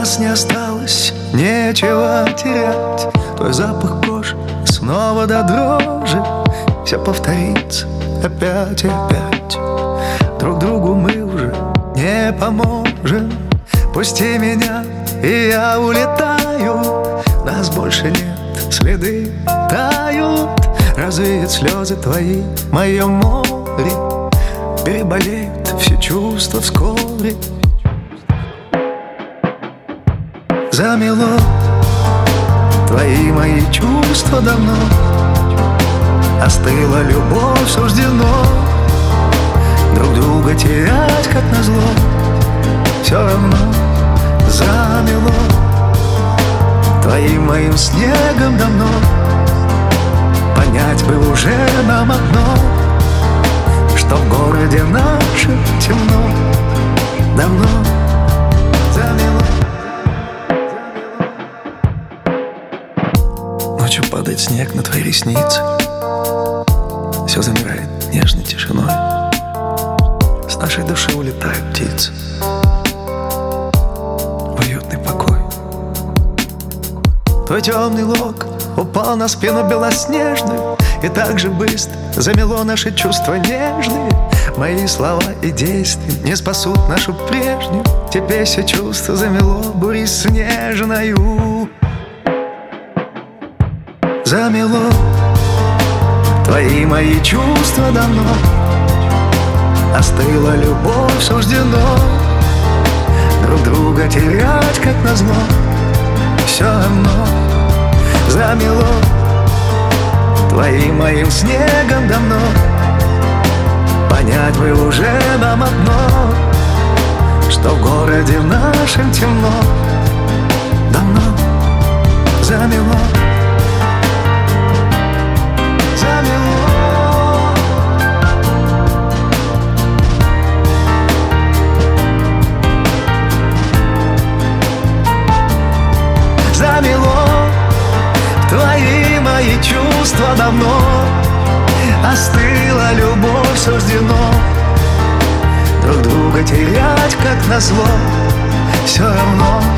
нас не осталось нечего терять. Твой запах кожи снова до дрожи. Все повторится опять и опять. Друг другу мы уже не поможем. Пусти меня, и я улетаю. Нас больше нет, следы тают. Развеют слезы твои в моем море. Переболеют все чувства вскоре. Замело твои мои чувства давно. Остыла любовь, суждено друг друга терять, как назло. Все равно замело твоим моим снегом давно. Понять бы уже нам одно, что в городе нашем темно. Давно замело. Ночью падает снег на твои ресницы. Все замирает нежной тишиной. С нашей души улетают птицы в уютный покой. Твой темный лок упал на спину белоснежную, и так же быстро замело наши чувства нежные. Мои слова и действия не спасут нашу прежнюю. Теперь все чувства замело бурей снежною. Замело твои мои чувства давно. Остыла любовь, суждено друг друга терять, как назло. Все равно замело твоим моим снегом давно. Понять бы уже нам одно, что в городе нашем темно. Давно замело. Замело твои мои чувства давно. Остыла любовь, суждено друг друга терять, как назло. Все равно